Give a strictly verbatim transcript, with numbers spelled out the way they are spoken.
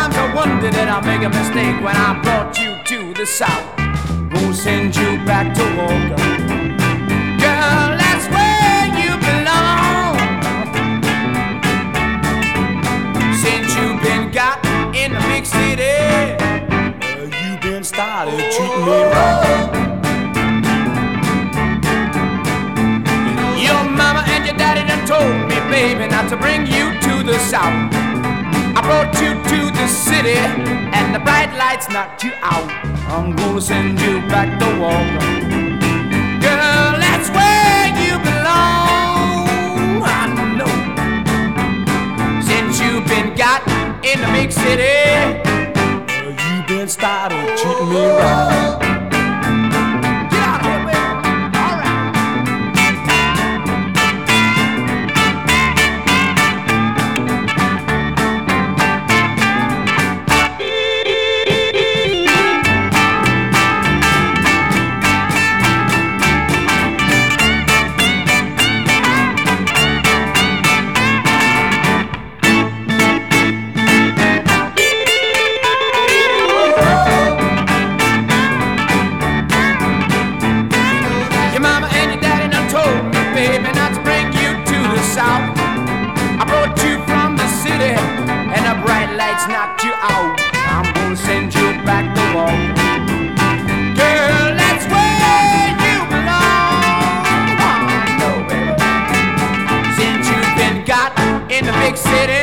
Sometimes I wonder that I make a mistake when I brought you to the South. Gonna send you back to Walker. Girl, that's where you belong. Since you've been got in the big city, well, you've been started treating me wrong. Your mama and your daddy done told me, baby, not to bring you to the South. I brought you to the city, and the bright lights knocked you out. I'm gonna send you back to Walker. Girl, that's where you belong. I know. Since you've been got in the big city, well, you've been started treating me right. Get out of here, baby. All right. Knocked you out. I'm gonna send you back to Walker. Girl, that's where you belong. I know, baby. Since you've been got in the big city,